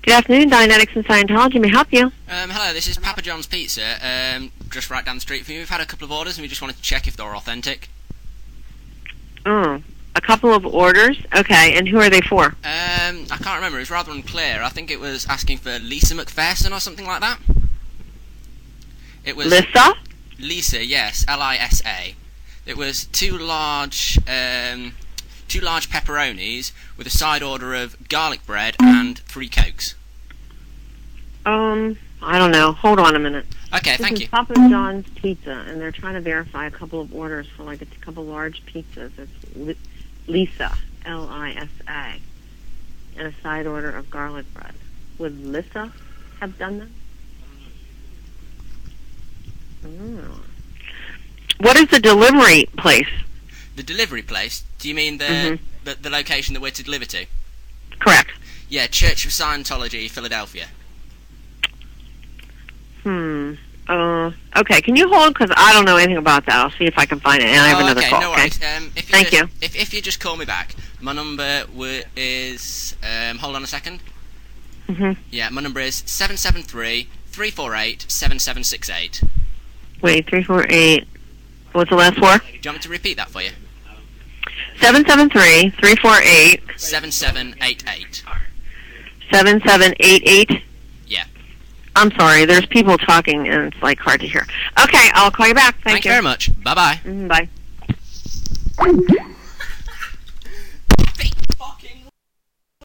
Good afternoon, Dianetics and Scientology. May I help you? Hello, this is Papa John's Pizza, just right down the street from you. We've had a couple of orders and we just wanted to check if they're authentic. Oh, a couple of orders? Okay, and who are they for? I can't remember, it was rather unclear. I think it was asking for Lisa McPherson or something like that. It was Lisa? Lisa, yes, Lisa. It was two large pepperonis with a side order of garlic bread and 3 Cokes. I don't know. Hold on a minute. Okay, thank This you. is Papa John's Pizza, and they're trying to verify a couple of orders for like a couple large pizzas. It's Lisa, Lisa, and a side order of garlic bread. Would Lisa have done that? Oh. What is the delivery place? The delivery place? Do you mean the location that we're to deliver to? Correct. Yeah, Church of Scientology, Philadelphia. Okay, can you hold? Because I don't know anything about that. I'll see if I can find it, and I have another call. No worries. Thank you. If you just call me back, my number is... hold on a second. Yeah, my number is 773-348-7768. Wait, 348. What's the last four? Do you want me to repeat that for you? 773-348... 7788. 7788? Yeah. I'm sorry, there's people talking, and it's, like, hard to hear. Okay, I'll call you back. Thank you. Thanks very much. Bye-bye. Bye.